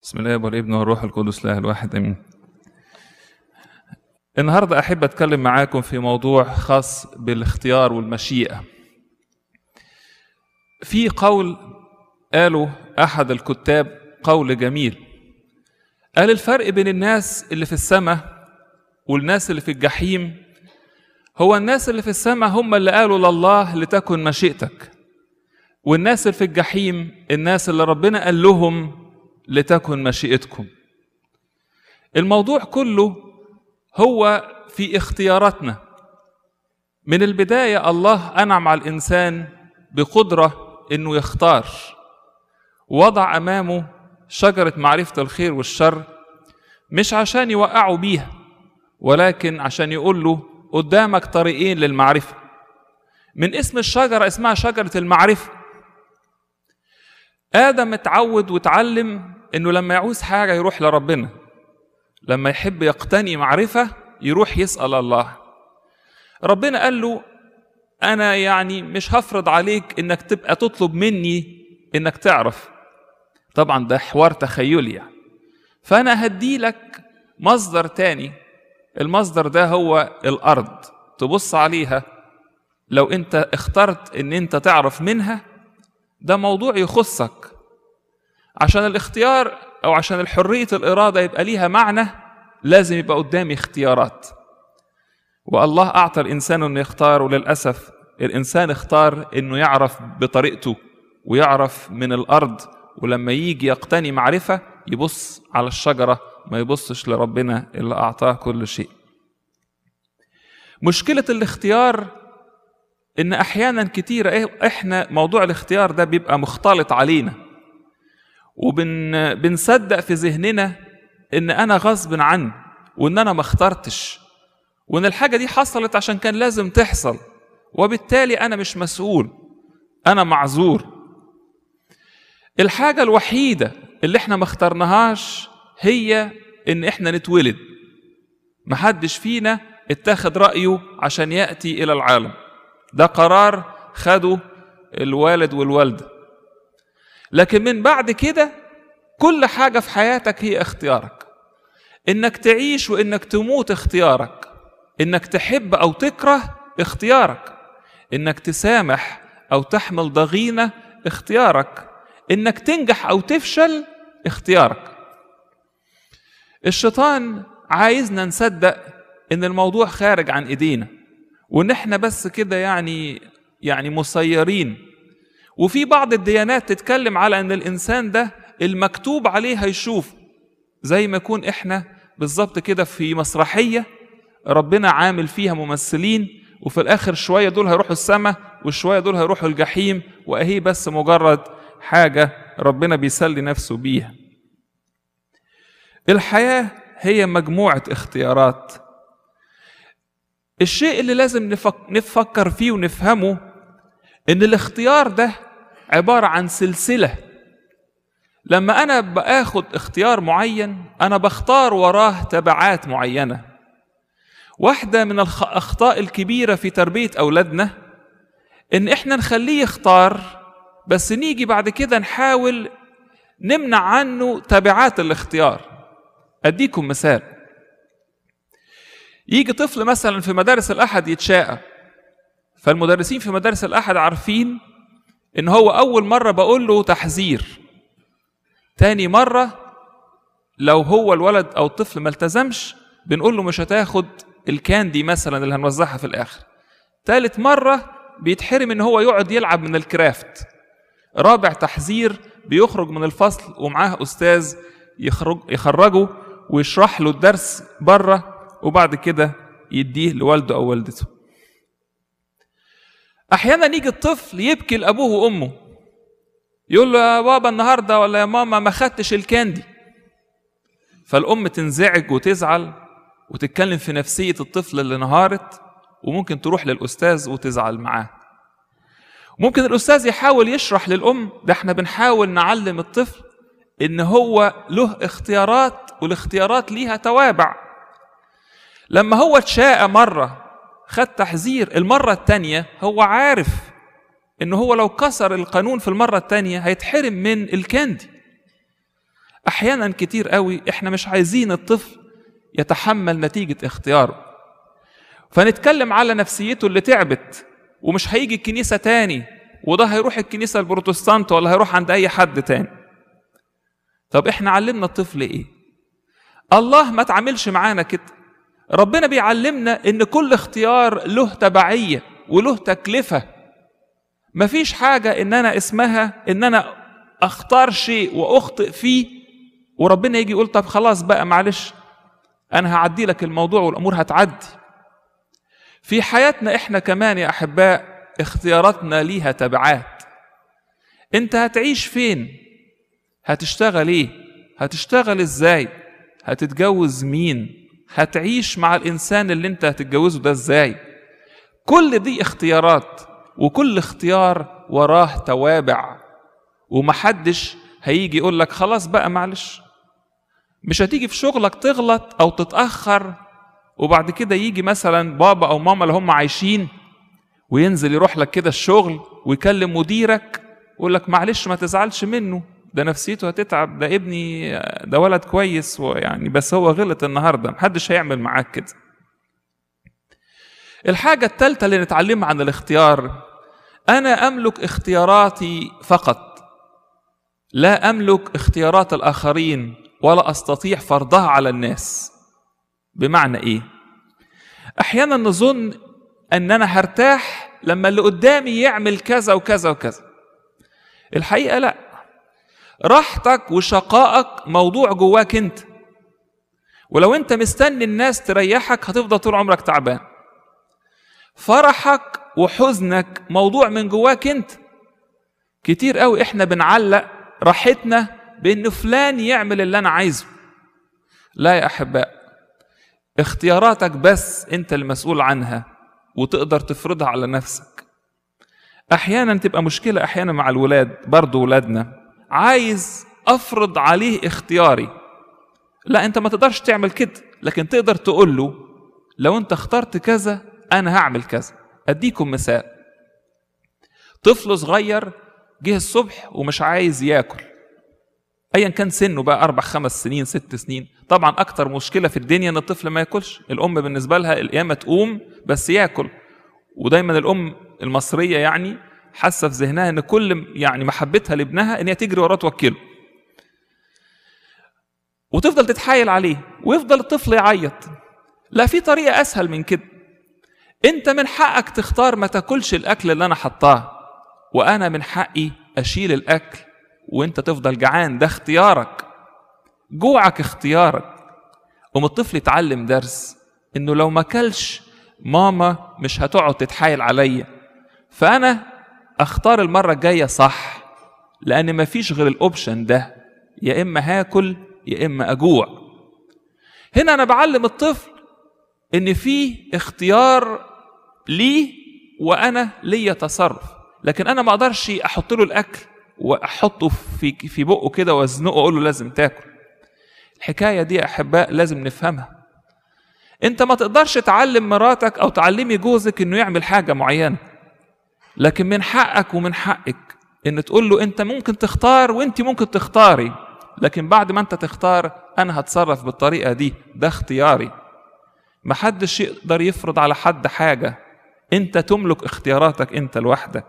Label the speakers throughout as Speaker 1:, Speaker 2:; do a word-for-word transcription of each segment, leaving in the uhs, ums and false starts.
Speaker 1: بسم الله والابن والروح القدس لا الواحد امين. النهارده احب اتكلم معاكم في موضوع خاص بالاختيار والمشيئة. في قول قاله احد الكتاب، قول جميل، قال الفرق بين الناس اللي في السماء والناس اللي في الجحيم هو الناس اللي في السماء هم اللي قالوا لله لتكن مشيئتك، والناس اللي في الجحيم الناس اللي ربنا قال لهم لتكن مشيئتكم. الموضوع كله هو في اختياراتنا. من البداية الله أنعم على الإنسان بقدرة إنه يختار، ووضع أمامه شجرة معرفة الخير والشر، مش عشان يوقعوا بيها، ولكن عشان يقول له قدامك طريقين للمعرفة. من اسم الشجرة اسمها شجرة المعرفة. آدم اتعود وتعلم إنه لما يعوز حاجة يروح لربنا، لما يحب يقتني معرفة يروح يسأل الله. ربنا قال له أنا يعني مش هفرض عليك إنك تبقى تطلب مني إنك تعرف، طبعا ده حوار تخيلي يعني. فأنا هدي لك مصدر تاني، المصدر ده هو الأرض، تبص عليها لو أنت اخترت إن أنت تعرف منها ده موضوع يخصك. عشان الاختيار أو عشان الحرية الإرادة يبقى ليها معنى لازم يبقى قدامي اختيارات، والله أعطى الإنسان أنه يختار، وللأسف الإنسان اختار أنه يعرف بطريقته ويعرف من الأرض، ولما يجي يقتني معرفة يبص على الشجرة ما يبصش لربنا اللي أعطاه كل شيء. مشكلة الاختيار إن أحيانا كتيرة إحنا موضوع الاختيار ده بيبقى مختلط علينا، وبنصدق في ذهننا إن أنا غصب عني، وإن أنا ما اخترتش، وإن الحاجة دي حصلت عشان كان لازم تحصل، وبالتالي أنا مش مسؤول، أنا معذور. الحاجة الوحيدة اللي إحنا ما اخترناهاش هي إن إحنا نتولد. محدش فينا اتخذ رأيه عشان يأتي إلى العالم، ده قرار خده الوالد والوالدة. لكن من بعد كده كل حاجة في حياتك هي اختيارك. إنك تعيش وإنك تموت اختيارك، إنك تحب أو تكره اختيارك، إنك تسامح أو تحمل ضغينة اختيارك، إنك تنجح أو تفشل اختيارك. الشيطان عايزنا نصدق إن الموضوع خارج عن إيدينا، وإن إحنا بس كده يعني يعني مسيرين. وفي بعض الديانات تتكلم على أن الإنسان ده المكتوب عليه هيشوف، زي ما يكون إحنا بالظبط كده في مسرحية ربنا عامل فيها ممثلين، وفي الآخر شوية دول هيروحوا السماء وشوية دول هيروحوا الجحيم، وأهي بس مجرد حاجة ربنا بيسلي نفسه بيها. الحياة هي مجموعة اختيارات. الشيء اللي لازم نفكر فيه ونفهمه إن الاختيار ده عبارة عن سلسلة. لما أنا بأخد اختيار معين أنا بختار وراه تبعات معينة. واحدة من الأخطاء الكبيرة في تربية أولادنا إن إحنا نخليه يختار، بس نيجي بعد كده نحاول نمنع عنه تبعات الاختيار. أديكم مثال. يجي طفل مثلا في مدارس الأحد يتشاقى، فالمدرسين في مدارس الأحد عارفين إن هو أول مرة بقول له تحذير، تاني مرة لو هو الولد أو الطفل ما التزمش بنقول له مش هتاخد الكاندي مثلا اللي هنوزعها في الآخر، تالت مرة بيتحرم إن هو يقعد يلعب من الكرافت، رابع تحذير بيخرج من الفصل ومعاه أستاذ يخرج يخرجه ويشرح له الدرس بره، وبعد كده يديه لوالده أو والدته. أحيانا يجي الطفل يبكي لأبوه وأمه، يقول له يا بابا النهاردة ولا يا ماما ما خدتش الكاندي، فالأم تنزعج وتزعل وتتكلم في نفسية الطفل اللي نهارت، وممكن تروح للأستاذ وتزعل معاه. ممكن الأستاذ يحاول يشرح للأم، ده احنا بنحاول نعلم الطفل إن هو له اختيارات والاختيارات ليها توابع. لما هو اتشاء مرة خد تحذير، المرة التانية هو عارف إنه هو لو كسر القانون في المرة التانية هيتحرم من الكاندي. أحيانا كتير قوي إحنا مش عايزين الطفل يتحمل نتيجة اختياره، فنتكلم على نفسيته اللي تعبت ومش هيجي الكنيسة تاني، وده هيروح الكنيسة البروتستانت ولا هيروح عند أي حد تاني. طب إحنا علمنا الطفل إيه؟ الله ما تعملش معانا كده. ربنا بيعلمنا إن كل اختيار له تبعية وله تكلفة. مفيش حاجة إن أنا اسمها إن أنا أختار شيء وأخطئ فيه وربنا يجي يقول طب خلاص بقى معلش أنا هعدي لك الموضوع والأمور هتعدي. في حياتنا إحنا كمان يا أحباء اختياراتنا ليها تبعات. أنت هتعيش فين؟ هتشتغل إيه؟ هتشتغل إزاي؟ هتتجوز مين؟ هتعيش مع الإنسان اللي أنت هتتجوزه ده إزاي؟ كل دي اختيارات، وكل اختيار وراه توابع، ومحدش هيجي يقول لك خلاص بقى معلش. مش هتيجي في شغلك تغلط أو تتأخر وبعد كده يجي مثلا بابا أو ماما اللي هم عايشين وينزل يروح لك كده الشغل ويكلم مديرك ويقول لك معلش ما تزعلش منه، ده نفسيته هتتعب، ده ابني ده ولد كويس ويعني بس هو غلط النهارده. محدش هيعمل معاك كده. الحاجة الثالثة اللي نتعلمها عن الاختيار، أنا أملك اختياراتي فقط، لا أملك اختيارات الآخرين ولا أستطيع فرضها على الناس. بمعنى إيه؟ أحيانا نظن أننا هرتاح لما اللي قدامي يعمل كذا وكذا وكذا. الحقيقة لا، راحتك وشقائك موضوع جواك أنت، ولو أنت مستني الناس تريحك هتفضل طول عمرك تعبان. فرحك وحزنك موضوع من جواك أنت. كتير قوي إحنا بنعلق راحتنا بأن فلان يعمل اللي أنا عايزه. لا يا أحباء، اختياراتك بس أنت المسؤول عنها وتقدر تفرضها على نفسك. أحيانا تبقى مشكلة أحيانا مع الولاد، برضو ولادنا عايز أفرض عليه اختياري. لا، أنت ما تقدرش تعمل كده، لكن تقدر تقول له لو أنت اخترت كذا أنا هعمل كذا. أديكم مثال. طفل صغير جه الصبح ومش عايز ياكل، أيا كان سنه بقى أربع خمس سنين ست سنين. طبعا أكتر مشكلة في الدنيا أن الطفل ما ياكلش. الأم بالنسبة لها القيامة تقوم بس ياكل، ودايما الأم المصرية يعني حاسة في ذهنها أن كل يعني محبتها لابنها أن هي تجري وراه توكله، وتفضل تتحايل عليه ويفضل الطفل يعيط. لا، في طريقة أسهل من كده. أنت من حقك تختار ما تاكلش الأكل اللي أنا حطاه، وأنا من حقي أشيل الأكل وأنت تفضل جعان. ده اختيارك، جوعك اختيارك. قوم الطفل يتعلم درس إنه لو ما كلش ماما مش هتقعد تتحايل عليا، فأنا أختار المرة الجاية صح، لأن ما فيش غير الأوبشن ده، يا إما هاكل يا إما أجوع. هنا أنا بعلم الطفل إن في اختيار ليه وأنا ليا تصرف، لكن أنا ما أقدرش أحط له الأكل وأحطه في في بقه كده وأزنقه وأقول له لازم تاكل. الحكاية دي يا أحباء لازم نفهمها. أنت ما تقدرش تعلم مراتك أو تعلمي جوزك إنه يعمل حاجة معينة، لكن من حقك ومن حقك إن تقول له أنت ممكن تختار وأنت ممكن تختاري، لكن بعد ما أنت تختار أنا هتصرف بالطريقة دي، ده اختياري. محدش يقدر يفرض على حد حاجة، أنت تملك اختياراتك أنت لوحدك.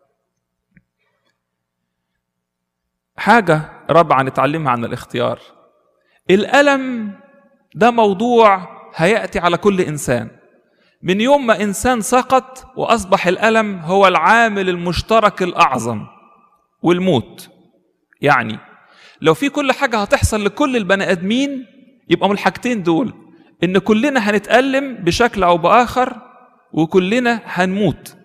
Speaker 1: حاجة رابعة نتعلمها عن الاختيار، الألم ده موضوع هيأتي على كل إنسان. من يوم ما إنسان سقط وأصبح الألم هو العامل المشترك الأعظم، والموت. يعني لو في كل حاجة هتحصل لكل البني آدمين يبقى من الحاجتين دول، إن كلنا هنتألم بشكل أو بآخر وكلنا هنموت.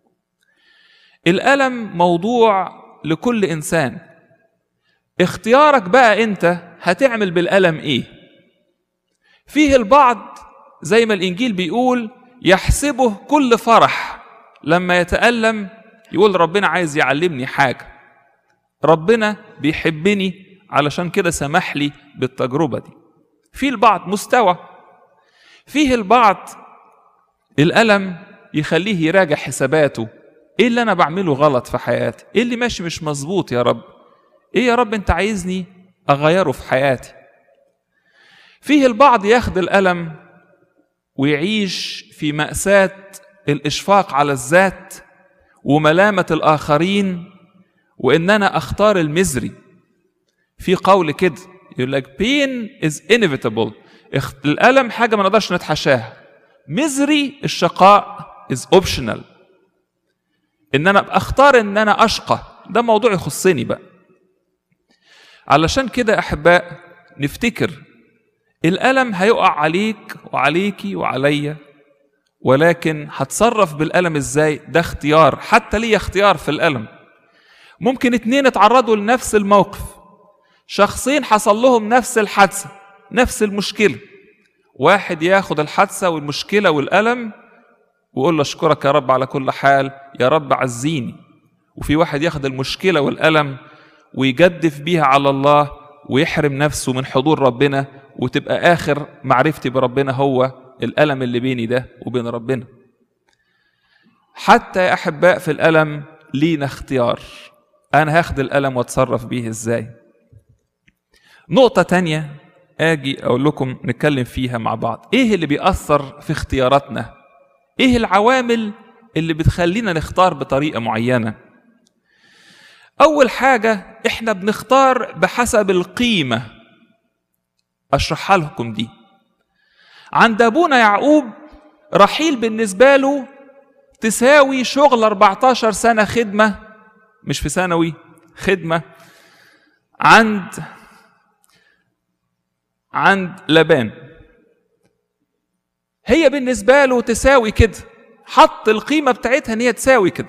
Speaker 1: الألم موضوع لكل إنسان. اختيارك بقى أنت هتعمل بالألم إيه؟ فيه البعض زي ما الإنجيل بيقول يحسبه كل فرح لما يتألم، يقول ربنا عايز يعلمني حاجة، ربنا بيحبني علشان كده سمح لي بالتجربة دي. فيه البعض مستوى. فيه البعض الألم يخليه يراجع حساباته، إيه اللي أنا بعمله غلط في حياتي؟ إيه اللي ماشي مش مظبوط يا رب؟ إيه يا رب أنت عايزني أغيره في حياتي. فيه البعض ياخد الألم ويعيش في مأساة الإشفاق على الذات وملامة الآخرين، وإن أنا أختار المزري. في قول كده يقول لك pain is inevitable، الألم حاجة ما نقدرش نتحاشاها، مزري الشقاء is optional، إن أنا أختار إن أنا أشقى، ده موضوع يخصني بقى. علشان كده أحباء نفتكر الألم هيقع عليك وعليكي وعليا، ولكن هتصرف بالألم إزاي؟ ده اختيار، حتى ليه اختيار في الألم. ممكن اتنين اتعرضوا لنفس الموقف، شخصين حصل لهم نفس الحادثة نفس المشكلة، واحد ياخد الحادثة والمشكلة والألم ويقول له اشكرك يا رب على كل حال، يا رب عزيني. وفي واحد ياخد المشكلة والألم ويجدف بيها على الله ويحرم نفسه من حضور ربنا، وتبقى آخر معرفتي بربنا هو الألم اللي بيني ده وبين ربنا. حتى يا أحباء في الألم لينا اختيار، أنا هاخد الألم واتصرف بيه إزاي. نقطة تانية آجي أقول لكم نتكلم فيها مع بعض، إيه اللي بيأثر في اختياراتنا؟ إيه العوامل اللي بتخلينا نختار بطريقة معينة؟ أول حاجة إحنا بنختار بحسب القيمة. أشرحها لكم دي. عند أبونا يعقوب رحيل بالنسبة له تساوي شغل أربعتاشر سنة خدمة، مش في ثانوي، خدمة عند عند لبان. هي بالنسبة له تساوي كده، حط القيمة بتاعتها ان هي تساوي كده.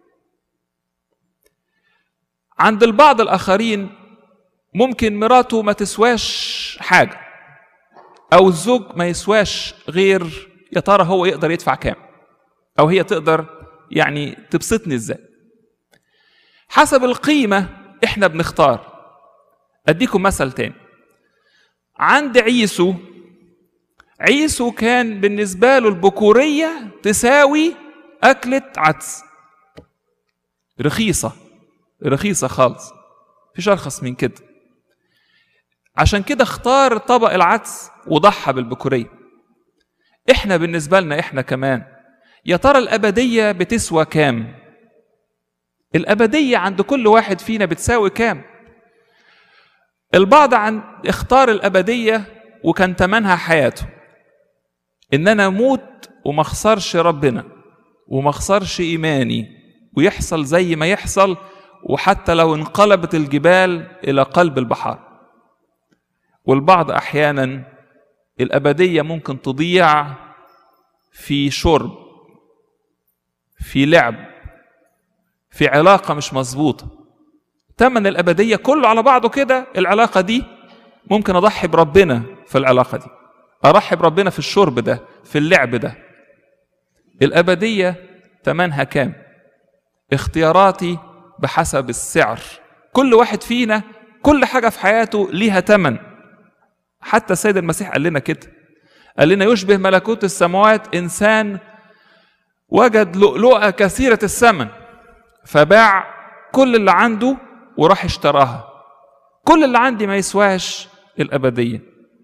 Speaker 1: عند البعض الآخرين ممكن مراته ما تسواش حاجة، أو الزوج ما يسواش غير يا ترى هو يقدر يدفع كام، أو هي تقدر يعني تبسطني إزاي. حسب القيمة إحنا بنختار. أديكم مثل تاني. عند عيسو، عيسو كان بالنسبة له البكورية تساوي أكلة عدس، رخيصة رخيصة خالص، فيش أرخص من كده. عشان كده اختار طبق العدس وضحى بالبكورية. إحنا بالنسبة لنا إحنا كمان يا ترى الأبدية بتسوى كام؟ الأبدية عند كل واحد فينا بتساوي كام؟ البعض عن اختار الأبدية وكان تمنها حياته، إن أنا أموت وما اخسرش ربنا وما اخسرش إيماني ويحصل زي ما يحصل، وحتى لو انقلبت الجبال إلى قلب البحر. والبعض أحيانا الأبدية ممكن تضيع في شرب، في لعب، في علاقة مش مظبوطة. تمن الأبدية كله على بعضه كده، العلاقة دي ممكن أضحي بربنا في العلاقة دي، أرحي بربنا في الشرب ده، في اللعب ده. الأبدية تمنها كام؟ اختياراتي بحسب السعر. كل واحد فينا كل حاجة في حياته ليها تمن. حتى السيد المسيح قال لنا كده، قال لنا يشبه ملكوت السماوات إنسان وجد لؤلؤة كثيرة الثمن فباع كل اللي عنده وراح اشتراها. كل اللي عندي ما يسواش الأبدية.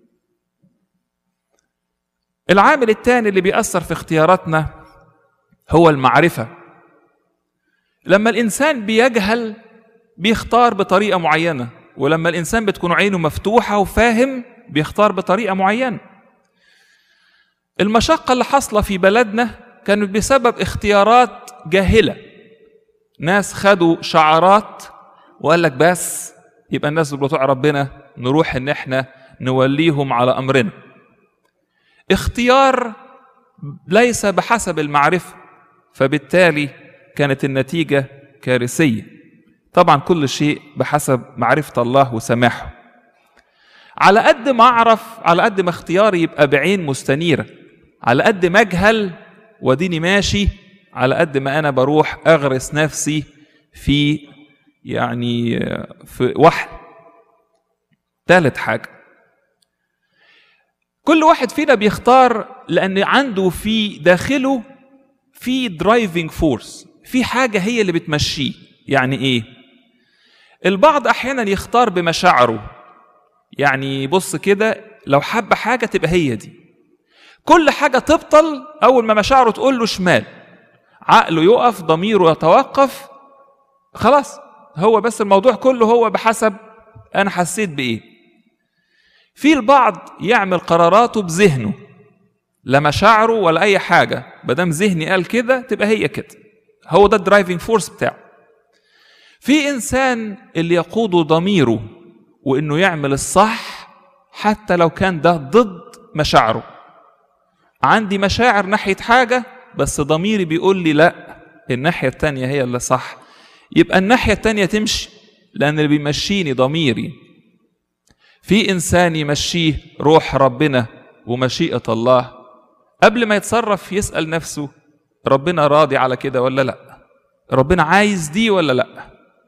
Speaker 1: العامل الثاني اللي بيأثر في اختياراتنا هو المعرفة. لما الإنسان بيجهل بيختار بطريقة معينة، ولما الإنسان بتكون عينه مفتوحة وفاهم بيختار بطريقة معينة. المشقة اللي حصلة في بلدنا كانت بسبب اختيارات جاهلة. ناس خدوا شعارات وقال لك بس يبقى الناس بتوع ربنا نروح ان احنا نوليهم على امرنا. اختيار ليس بحسب المعرفة، فبالتالي كانت النتيجة كارثية. طبعا كل شيء بحسب معرفة الله وسماحه. على قد ما اعرف، على قد ما اختياري يبقى بعين مستنيرة. على قد ما اجهل وديني ماشي، على قد ما انا بروح اغرس نفسي في يعني في وحل. ثالث حاجة، كل واحد فينا بيختار لأن عنده في داخله في درايفنج فورس، في حاجة هي اللي بتمشيه. يعني إيه؟ البعض أحيانا يختار بمشاعره، يعني بص كده لو حب حاجة تبقى هي دي، كل حاجة تبطل أول ما مشاعره تقول له شمال، عقله يقف، ضميره يتوقف، خلاص هو بس الموضوع كله هو بحسب أنا حسيت بإيه. في البعض يعمل قراراته بذهنه، لا مشاعره ولا أي حاجة، بدام ذهني قال كده تبقى هي كده، هو ده الدرايفنج فورس بتاعه. في إنسان اللي يقوده ضميره وإنه يعمل الصح حتى لو كان ده ضد مشاعره. عندي مشاعر ناحية حاجة بس ضميري بيقول لي لا، الناحية التانية هي اللي صح، يبقى الناحية التانية تمشي، لأن اللي بيمشيني ضميري. في إنسان يمشيه روح ربنا ومشيئة الله، قبل ما يتصرف يسأل نفسه ربنا راضي على كده ولا لا، ربنا عايز دي ولا لا.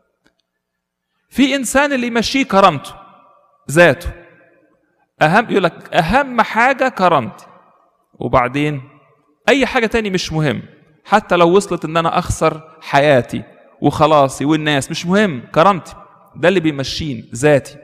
Speaker 1: في إنسان اللي يمشيه كرامته ذاته، أهم يقول لك أهم حاجة كرامتي، وبعدين أي حاجة تاني مش مهم، حتى لو وصلت إن أنا أخسر حياتي وخلاصي والناس مش مهم، كرامتي ده اللي بيمشين ذاتي.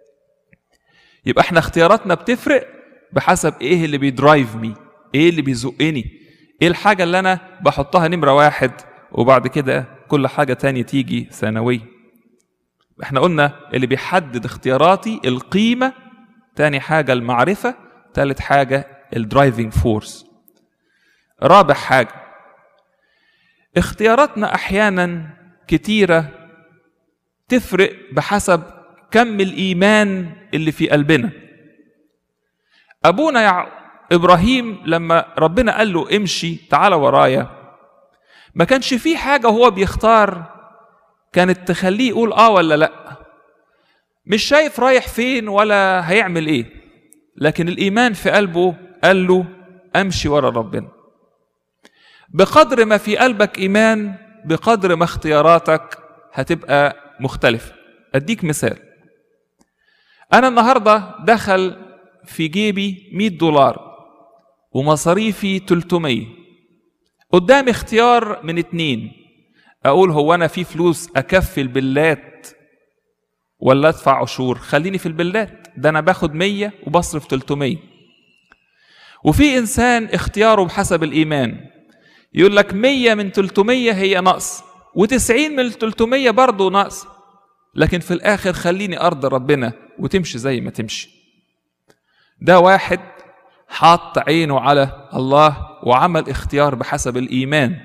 Speaker 1: يبقى احنا اختياراتنا بتفرق بحسب ايه اللي بيدرايف مي، ايه اللي بيزقني، ايه الحاجة اللي انا بحطها نمرة واحد وبعد كده كل حاجة تانية تيجي ثانوية. احنا قلنا اللي بيحدد اختياراتي القيمة، تاني حاجة المعرفة، تالت حاجة الدرايفنج فورس. رابع حاجة اختياراتنا احيانا كتيرة تفرق بحسب كم الإيمان اللي في قلبنا. أبونا يع... إبراهيم لما ربنا قال له امشي تعال ورايا، ما كانش فيه حاجة وهو بيختار كانت تخليه يقول آه ولا لأ، مش شايف رايح فين ولا هيعمل إيه، لكن الإيمان في قلبه قال له أمشي ورا ربنا. بقدر ما في قلبك إيمان بقدر ما اختياراتك هتبقى مختلفة. أديك مثال، أنا النهاردة دخل في جيبي مئة دولار ومصاريفي ثلاثمية، قدامي اختيار من اتنين، أقول هو أنا في فلوس أكفي البلات ولا أدفع عشور؟ خليني في البلات، ده أنا باخد مية وبصرف ثلاثمية. وفي إنسان اختياره بحسب الإيمان، يقول لك مية من ثلاثمية هي نقص وتسعين من ثلاثمية برضو نقص، لكن في الآخر خليني أرضى ربنا وتمشي زي ما تمشي. ده واحد حاط عينه على الله وعمل اختيار بحسب الإيمان.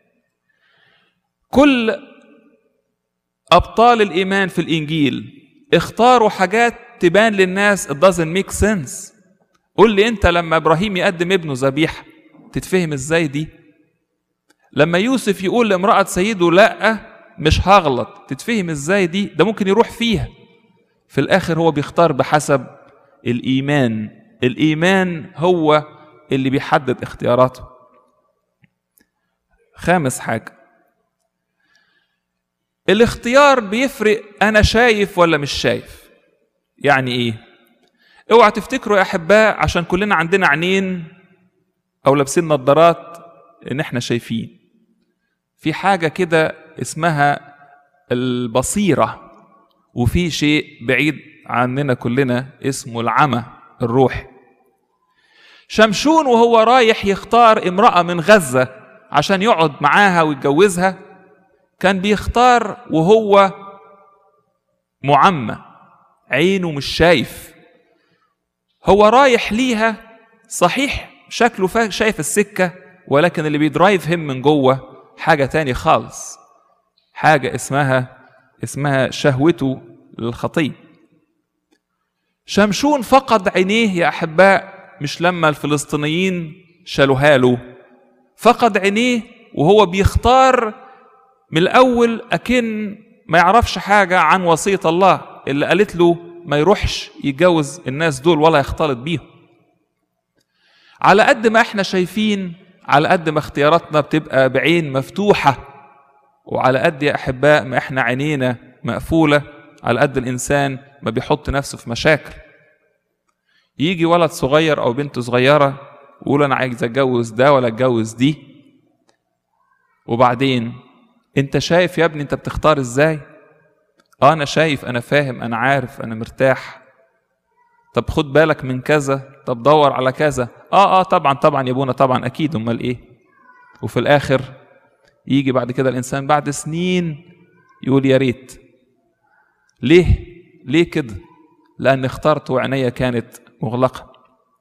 Speaker 1: كل أبطال الإيمان في الإنجيل اختاروا حاجات تبان للناس it doesn't make sense. قل لي أنت لما إبراهيم يقدم ابنه ذبيحة تتفهم إزاي دي؟ لما يوسف يقول لامرأة سيده لأ مش هغلط تتفهم إزاي دي؟ ده ممكن يروح فيها. في الآخر هو بيختار بحسب الإيمان، الإيمان هو اللي بيحدد اختياراته. خامس حاجة الاختيار بيفرق أنا شايف ولا مش شايف. يعني إيه؟ اوعى تفتكروا يا أحباء عشان كلنا عندنا عينين أو لابسين نظارات إن إحنا شايفين. في حاجة كده اسمها البصيرة، وفي شيء بعيد عننا كلنا اسمه العمى الروحي. شمشون وهو رايح يختار امرأة من غزة عشان يقعد معاها ويتجوزها كان بيختار وهو معمى، عينه مش شايف. هو رايح ليها صحيح شكله شايف السكة، ولكن اللي بيدرايف هم من جوه حاجة تاني خالص، حاجة اسمها اسمها شهوته للخطية. شمشون فقد عينيه يا أحباء مش لما الفلسطينيين شالوها له، فقد عينيه وهو بيختار من الأول أكن ما يعرفش حاجة عن وصية الله اللي قالت له ما يروحش يتجوز الناس دول ولا يختلط بيهم. على قد ما احنا شايفين على قد ما اختياراتنا بتبقى بعين مفتوحة، وعلى قد يا أحباء ما احنا عينينا مقفولة على قد الإنسان ما بيحط نفسه في مشاكل. يجي ولد صغير أو بنت صغيرة ويقول أنا عايز أتجوز ده ولا أتجوز دي، وبعدين أنت شايف يا ابني أنت بتختار إزاي؟ آه أنا شايف، أنا فاهم، أنا عارف، أنا مرتاح، طب خد بالك من كذا، طب دور على كذا. اه اه طبعا طبعا يا ابونا طبعا اكيد، امال ايه؟ وفي الاخر يجي بعد كده الانسان بعد سنين يقول يا ريت. ليه؟ ليه كده؟ لان اخترت وعينيا كانت مغلقه.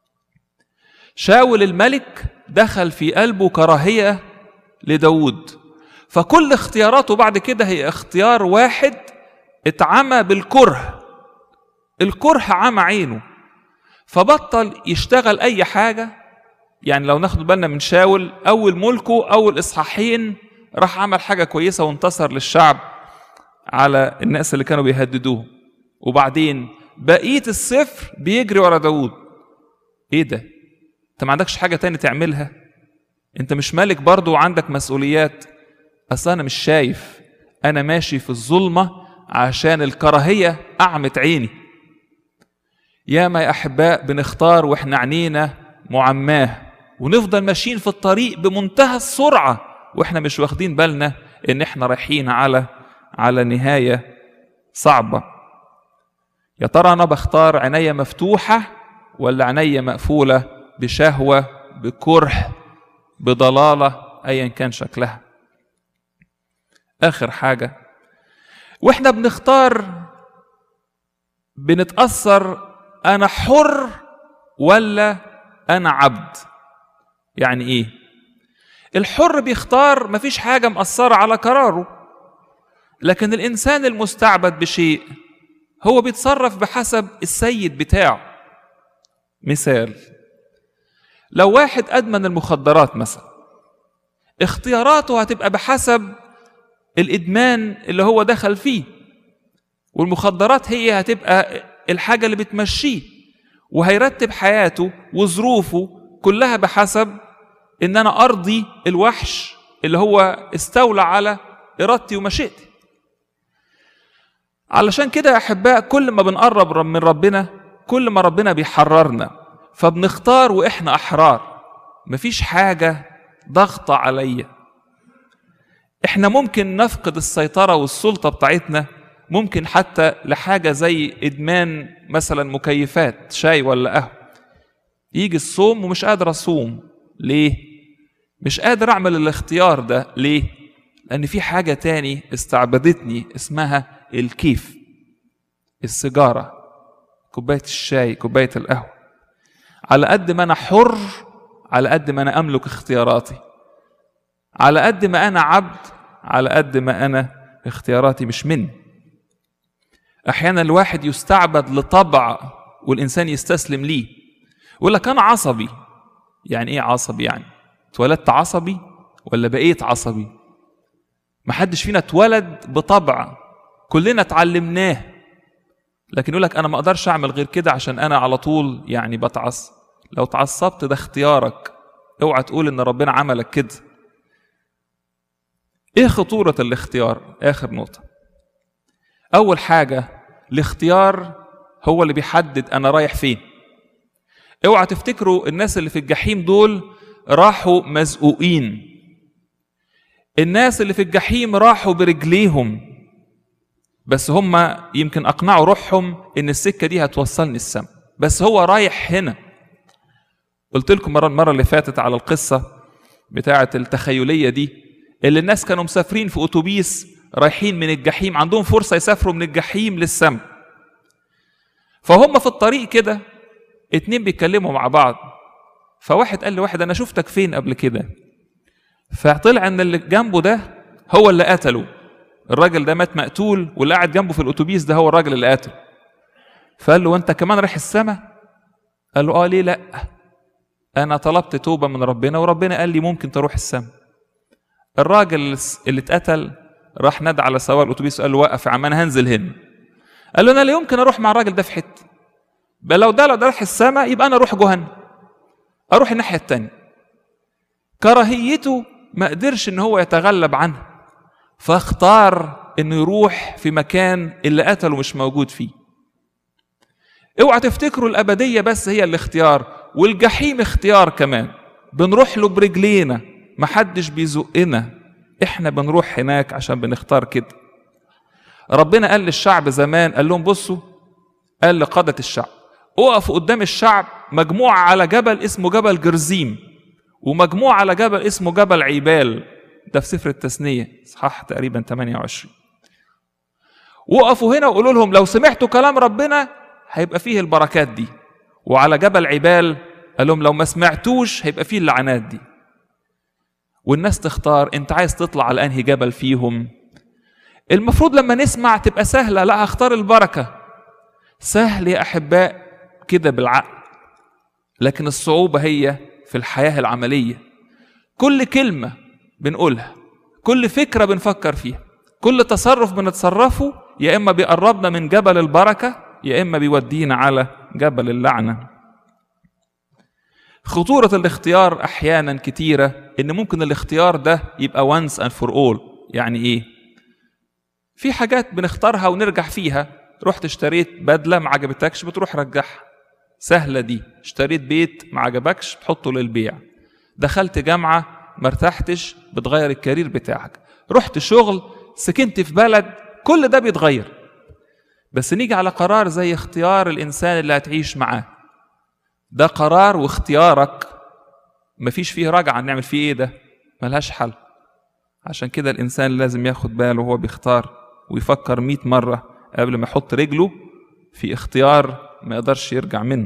Speaker 1: شاول الملك دخل في قلبه كراهيه لداود، فكل اختياراته بعد كده هي اختيار واحد اتعمى بالكره. الكره عمى عينه، فبطل يشتغل اي حاجه. يعني لو ناخد بالنا من شاول، اول ملكه اول اصحاحين راح عمل حاجه كويسه وانتصر للشعب على الناس اللي كانوا بيهددوه، وبعدين بقيه السفر بيجري ورا داود. ايه ده؟ انت ما عندكش حاجه تاني تعملها؟ انت مش ملك برضو وعندك مسؤوليات؟ اصلا انا مش شايف، انا ماشي في الظلمه عشان الكراهيه اعمت عيني. يا ما يا احباء بنختار واحنا عينينا معماه، ونفضل ماشيين في الطريق بمنتهى السرعه واحنا مش واخدين بالنا ان احنا رايحين على على نهايه صعبه. يا ترى انا بختار عينيا مفتوحه ولا عينيا مقفوله بشهوه بكره بضلاله ايا كان شكلها؟ اخر حاجه، واحنا بنختار بنتاثر انا حر ولا انا عبد. يعني ايه؟ الحر بيختار مفيش حاجه مأثره على قراره، لكن الانسان المستعبد بشيء هو بيتصرف بحسب السيد بتاعه. مثال، لو واحد ادمن المخدرات مثلا، اختياراته هتبقى بحسب الادمان اللي هو دخل فيه، والمخدرات هي هتبقى الحاجه اللي بتمشيه، وهيرتب حياته وظروفه كلها بحسب ان انا ارضي الوحش اللي هو استولى على ارادتي ومشيئتي. علشان كده يا احباء كل ما بنقرب من ربنا كل ما ربنا بيحررنا، فبنختار واحنا احرار، مفيش حاجه ضغطه عليا. احنا ممكن نفقد السيطره والسلطه بتاعتنا، ممكن حتى لحاجه زي ادمان مثلا مكيفات شاي ولا قهوه. يجي الصوم ومش قادر اصوم. ليه؟ مش قادر اعمل الاختيار ده. ليه؟ لان في حاجه تاني استعبدتني اسمها الكيف، السيجاره، كوبايه الشاي، كوبايه القهوه. على قد ما انا حر على قد ما انا املك اختياراتي، على قد ما انا عبد على قد ما انا اختياراتي مش مني. احيانا الواحد يستعبد لطبع والانسان يستسلم ليه. يقول لك انا عصبي. يعني ايه عصبي؟ يعني اتولدت عصبي ولا بقيت عصبي؟ محدش فينا اتولد بطبع، كلنا اتعلمناه، لكن يقول لك انا ما اقدرش اعمل غير كده عشان انا على طول يعني بتعصب. لو تعصبت ده اختيارك، اوعى تقول ان ربنا عملك كده. ايه خطورة الاختيار؟ اخر نقطة، اول حاجة الاختيار هو اللي بيحدد انا رايح فين. اوعى تفتكروا الناس اللي في الجحيم دول راحوا مزقوقين. الناس اللي في الجحيم راحوا برجليهم، بس هم يمكن اقنعوا روحهم ان السكة دي هتوصلني السما، بس هو رايح هنا. قلت لكم مرة المرة اللي فاتت على القصة بتاعة التخيلية دي، اللي الناس كانوا مسافرين في أتوبيس رايحين من الجحيم، عندهم فرصة يسافروا من الجحيم للسما. فهم في الطريق كده اتنين بيتكلموا مع بعض، فواحد قال لواحد انا شفتك فين قبل كده؟ فطلع ان اللي جنبه ده هو اللي قتله. الراجل ده مات مقتول، واللي قاعد جنبه في الاتوبيس ده هو الراجل اللي قتله. فقال له وانت كمان رايح السما؟ قال له اه. ليه لا؟ انا طلبت توبة من ربنا وربنا قال لي ممكن تروح السما. الراجل اللي اتقتل راح نادى على سواق الاتوبيس وقال له وقف يا عم انا هنزل هنا. قال له انا لا يمكن اروح مع الراجل ده في حته، بل لو ده لو ده راح السما يبقى انا اروح جهنم، اروح الناحيه الثانيه. كراهيته ما قدرش ان هو يتغلب عنها، فاختار انه يروح في مكان اللي قتله مش موجود فيه. اوعى تفتكروا الابديه بس هي الاختيار، والجحيم اختيار كمان. بنروح له برجلينا، محدش بيزقنا، احنا بنروح هناك عشان بنختار كده. ربنا قال للشعب زمان، قال لهم بصوا، قال لقادة الشعب وقفوا قدام الشعب مجموعة على جبل اسمه جبل جرزيم، ومجموعة على جبل اسمه جبل عيبال، ده في سفر التثنية صحاح تقريبا ثمانية وعشرين. وقفوا هنا وقولوا لهم لو سمعتوا كلام ربنا هيبقى فيه البركات دي، وعلى جبل عيبال قال لهم لو ما سمعتوش هيبقى فيه اللعنات دي. والناس تختار انت عايز تطلع على انهي جبل فيهم. المفروض لما نسمع تبقى سهلة، لا هختار البركة. سهل يا أحباء كده بالعقل، لكن الصعوبة هي في الحياة العملية. كل كلمة بنقولها، كل فكرة بنفكر فيها، كل تصرف بنتصرفه يا إما بيقربنا من جبل البركة يا إما بيودينا على جبل اللعنة. خطورة الاختيار أحيانا كتيرة إن ممكن الاختيار ده يبقى once and for all. يعني إيه؟ في حاجات بنختارها ونرجع فيها. رحت اشتريت بدلة ما عجبتكش بتروح رجعها، سهلة دي. اشتريت بيت ما عجبكش بتحطه للبيع. دخلت جامعة ما ارتحتش بتغير الكارير بتاعك. رحت شغل، سكنت في بلد، كل ده بيتغير. بس نيجي على قرار زي اختيار الإنسان اللي هتعيش معاه. ده قرار واختيارك مفيش فيه رجعة نعمل فيه ايه، ده ملهاش حل. عشان كده الإنسان لازم ياخد باله وهو بيختار ويفكر مئة مرة قبل ما يحط رجله في اختيار ما يقدرش يرجع منه.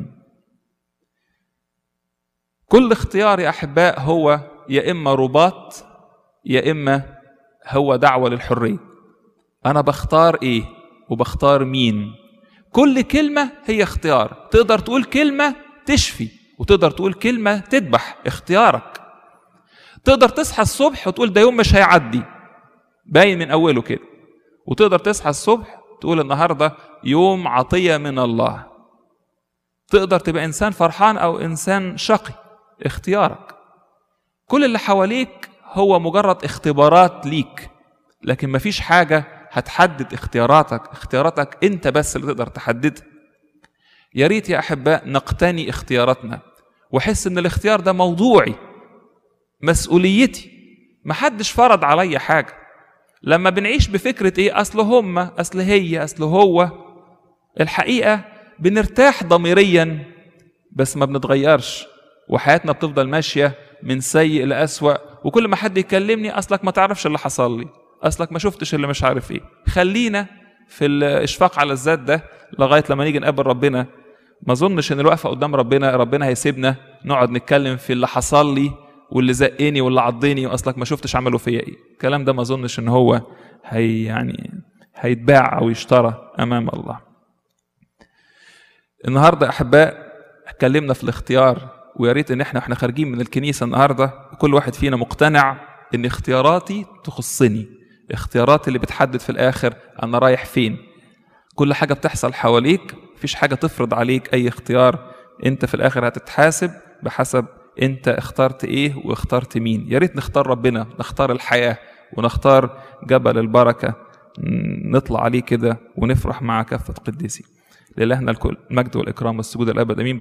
Speaker 1: كل اختيار يا أحباء هو يا إما رباط يا إما هو دعوة للحرية. أنا بختار إيه وبختار مين. كل كلمة هي اختيار. تقدر تقول كلمة تشفي وتقدر تقول كلمة تذبح، اختيارك. تقدر تصحى الصبح وتقول ده يوم مش هيعدي باين من أوله كده، وتقدر تصحى الصبح تقول النهاردة يوم عطية من الله. تقدر تبقى إنسان فرحان أو إنسان شقي، اختيارك. كل اللي حواليك هو مجرد اختبارات ليك، لكن مفيش حاجة هتحدد اختياراتك. اختياراتك انت بس اللي تقدر تحددها. يا ريت يا أحباء نقتني اختياراتنا وحس ان الاختيار ده موضوعي، مسؤوليتي، محدش فرض علي حاجة. لما بنعيش بفكرة ايه اصل هم اصل هي اصل هو، الحقيقة بنرتاح ضميريا بس ما بنتغيرش، وحياتنا بتفضل ماشية من سيء لأسوأ. وكل ما حد يكلمني اصلك ما تعرفش اللي حصل لي، اصلك ما شفتش اللي مش عارف ايه. خلينا في الاشفاق على الذات ده لغاية لما نيجي نقابل ربنا. ما اظنش ان الوقفة قدام ربنا ربنا هيسيبنا نقعد نتكلم في اللي حصل لي واللي زقني واللي عضني واصلك ما شفتش عملوا فيا ايه. الكلام ده ما اظنش ان هو هي يعني هيتباع او يشترى امام الله. النهارده احباء اتكلمنا في الاختيار، ويا ريت ان احنا احنا خارجين من الكنيسه النهارده كل واحد فينا مقتنع ان اختياراتي تخصني، اختياراتي اللي بتحدد في الاخر انا رايح فين. كل حاجه بتحصل حواليك مفيش حاجه تفرض عليك اي اختيار، انت في الاخر هتتحاسب بحسب انت اخترت ايه واخترت مين. يا ريت نختار ربنا، نختار الحياه ونختار جبل البركه نطلع عليه كده ونفرح مع كافه قديسي. لإلهنا الكل المجد والاكرام والسجود الابد امين.